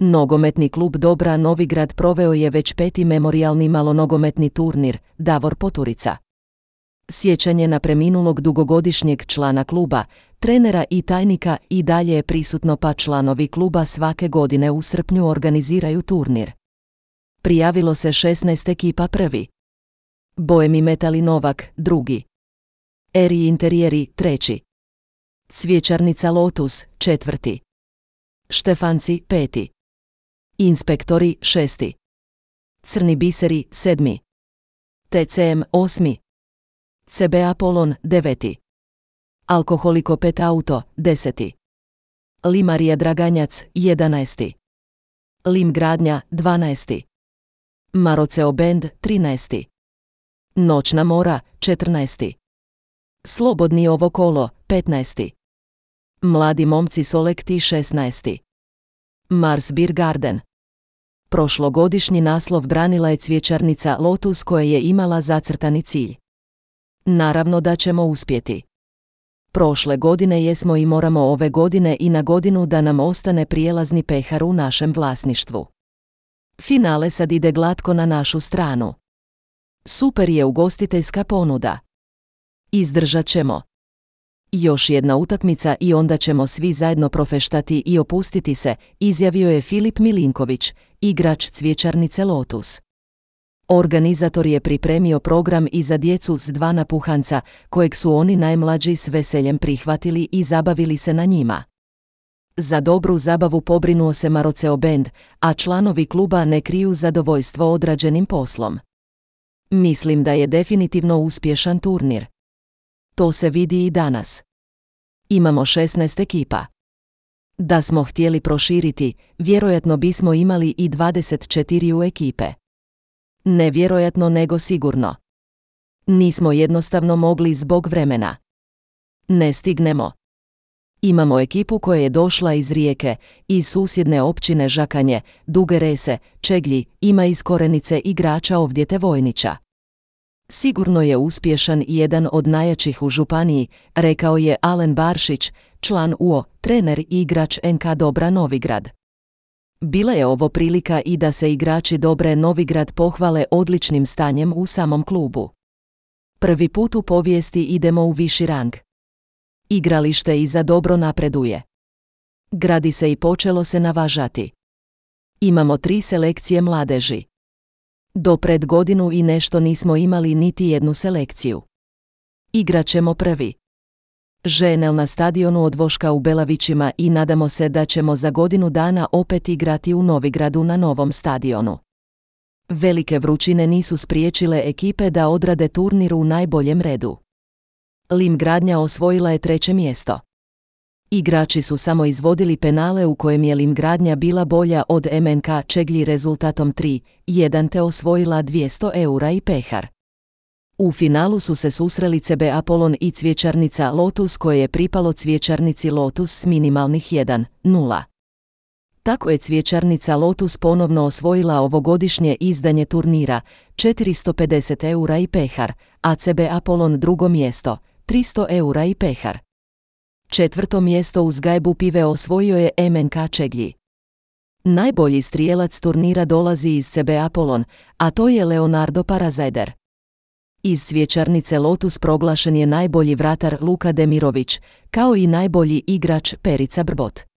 Nogometni klub Dobra Novigrad proveo je već 5. memorijalni malonogometni turnir Davor Poturica. Sjećanje na preminulog dugogodišnjeg člana kluba, trenera i tajnika i dalje je prisutno, pa članovi kluba svake godine u srpnju organiziraju turnir. Prijavilo se 16 ekipa. Prvi. Boemi Metali Novak, drugi. Eri Interijeri, treći. Cvjećarnica Lotus, četvrti. Štefanci, peti. Inspektori, šesti. Crni biseri, sedmi. TCM, osmi. CB Apolon, deveti. Alkoholiko Pet Auto, deseti. Limarija Draganjac, 11. Lim Gradnja, 12. Maroceo Bend, 13. Noćna mora, 14. Slobodni ovo kolo, 15. Mladi momci Solekti, 16. Mars Beer Garden. Prošlogodišnji naslov branila je cvjećarnica Lotus, koja je imala zacrtani cilj. Naravno da ćemo uspjeti. Prošle godine jesmo i moramo ove godine i na godinu da nam ostane prijelazni pehar u našem vlasništvu. Finale sad ide glatko na našu stranu. Super je ugostiteljska ponuda. Izdržat ćemo. Još jedna utakmica i onda ćemo svi zajedno profeštati i opustiti se, izjavio je Filip Milinković, igrač cvjećarnice Lotus. Organizator je pripremio program i za djecu s 2 napuhanca, kojeg su oni najmlađi s veseljem prihvatili i zabavili se na njima. Za dobru zabavu pobrinuo se Maroceo Bend, a članovi kluba ne kriju zadovoljstvo odrađenim poslom. Mislim da je definitivno uspješan turnir. To se vidi i danas. Imamo 16 ekipa. Da smo htjeli proširiti, vjerojatno bismo imali i 24 ekipe. Ne vjerojatno nego sigurno. Nismo jednostavno mogli zbog vremena. Ne stignemo. Imamo ekipu koja je došla iz Rijeke, iz susjedne općine Žakanje, Duge Rese, Čeglji, ima iz Korenice igrača Ovdjete Vojnića. Sigurno je uspješan i jedan od najjačih u županiji, rekao je Alen Baršić, član UO, trener i igrač NK Dobra Novigrad. Bila je ovo prilika i da se igrači Dobre Novigrad pohvale odličnim stanjem u samom klubu. Prvi put u povijesti idemo u viši rang. Igralište iza dobro napreduje. Gradi se i počelo se navažati. Imamo 3 selekcije mladeži. Do pred godinu i nešto nismo imali niti jednu selekciju. Igraćemo prvi. ŽNL na stadionu Odvoška u Belavićima i nadamo se da ćemo za godinu dana opet igrati u Novigradu na novom stadionu. Velike vrućine nisu spriječile ekipe da odrade turnir u najboljem redu. Lim Gradnja osvojila je 3. mjesto. Igrači su samo izvodili penale u kojem je Lim Gradnja bila bolja od MNK Čeglji rezultatom 3:1 te osvojila 200 eura i pehar. U finalu su se susreli CB Apolon i cvjećarnica Lotus, koje je pripalo cvjećarnici Lotus s minimalnih 1:0. Tako je cvjećarnica Lotus ponovno osvojila ovogodišnje izdanje turnira, 450 eura i pehar, a CB Apolon 2. mjesto, 300 eura i pehar. 4. mjesto uz gajbu pive osvojio je MNK Čeglji. Najbolji strijelac turnira dolazi iz CB Apolon, a to je Leonardo Parazajder. Iz cvjećarnice Lotus proglašen je najbolji vratar Luka Demirović, kao i najbolji igrač Perica Brbot.